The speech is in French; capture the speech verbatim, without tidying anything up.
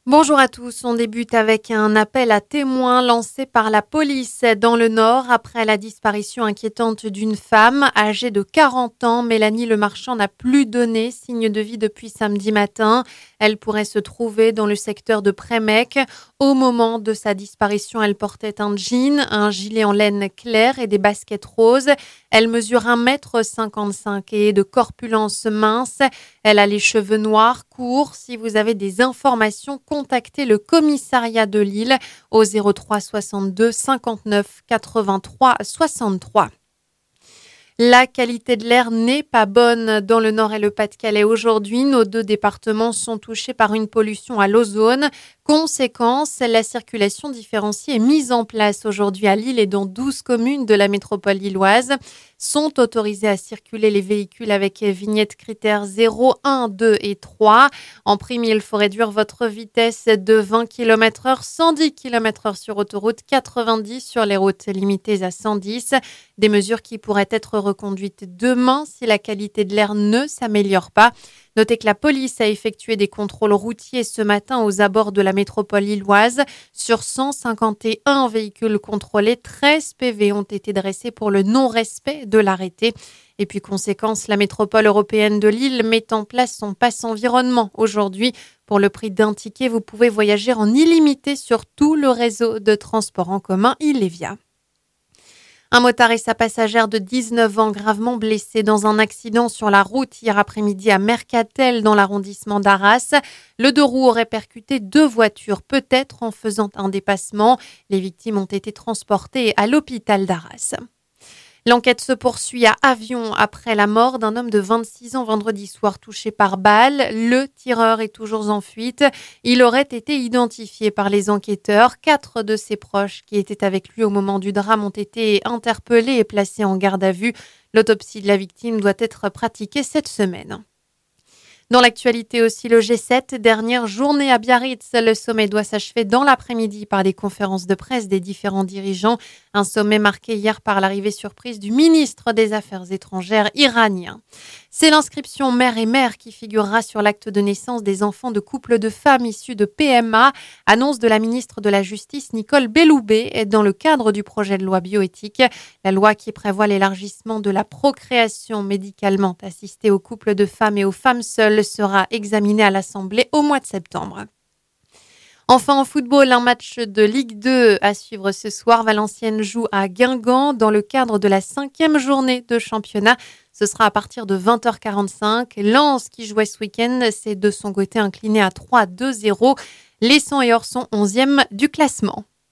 Bonjour à tous, on débute avec un appel à témoins lancé par la police dans le Nord après la disparition inquiétante d'une femme âgée de quarante ans. Mélanie Lemarchand n'a plus donné signe de vie depuis samedi matin. Elle pourrait se trouver dans le secteur de Prémec. Au moment de sa disparition, elle portait un jean, un gilet en laine claire et des baskets roses. Elle mesure un mètre cinquante-cinq et est de corpulence mince. Elle a les cheveux noirs, courts. Si vous avez des informations, contactez le commissariat de Lille au zéro trois soixante-deux cinquante-neuf quatre-vingt-trois soixante-trois. La qualité de l'air n'est pas bonne dans le Nord et le Pas-de-Calais aujourd'hui. Nos deux départements sont touchés par une pollution à l'ozone. Conséquence, la circulation différenciée est mise en place aujourd'hui à Lille et dans douze communes de la métropole lilloise. Sont autorisés à circuler les véhicules avec vignette critères zéro, un, deux et trois. En prime, il faut réduire votre vitesse de vingt kilomètres heure, cent dix kilomètres heure sur autoroute, quatre-vingt-dix sur les routes limitées à cent dix. Des mesures qui pourraient être reconduites demain si la qualité de l'air ne s'améliore pas. Notez que la police a effectué des contrôles routiers ce matin aux abords de la métropole lilloise. Sur cent cinquante et un véhicules contrôlés, treize P V ont été dressés pour le non-respect de l'arrêté. Et puis, conséquence, la métropole européenne de Lille met en place son pass environnement aujourd'hui. Pour le prix d'un ticket, vous pouvez voyager en illimité sur tout le réseau de transport en commun Ilevia. Un motard et sa passagère de dix-neuf ans gravement blessés dans un accident sur la route hier après-midi à Mercatel dans l'arrondissement d'Arras. Le deux roues aurait percuté deux voitures, peut-être en faisant un dépassement. Les victimes ont été transportées à l'hôpital d'Arras. L'enquête se poursuit à Avion après la mort d'un homme de vingt-six ans vendredi soir touché par balle. Le tireur est toujours en fuite. Il aurait été identifié par les enquêteurs. Quatre de ses proches qui étaient avec lui au moment du drame ont été interpellés et placés en garde à vue. L'autopsie de la victime doit être pratiquée cette semaine. Dans l'actualité aussi, le G sept, dernière journée à Biarritz. Le sommet doit s'achever dans l'après-midi par des conférences de presse des différents dirigeants. Un sommet marqué hier par l'arrivée surprise du ministre des Affaires étrangères iranien. C'est l'inscription mère et mère qui figurera sur l'acte de naissance des enfants de couples de femmes issus de P M A. Annonce de la ministre de la Justice Nicole Belloubet dans le cadre du projet de loi bioéthique. La loi qui prévoit l'élargissement de la procréation médicalement assistée aux couples de femmes et aux femmes seules sera examiné à l'Assemblée au mois de septembre. Enfin, en football, un match de Ligue deux à suivre ce soir. Valenciennes joue à Guingamp dans le cadre de la cinquième journée de championnat. Ce sera à partir de vingt heures quarante-cinq. Lens, qui jouait ce week-end, s'est de son côté incliné à trois à deux zéro. Les Cent et Or sont onzième du classement.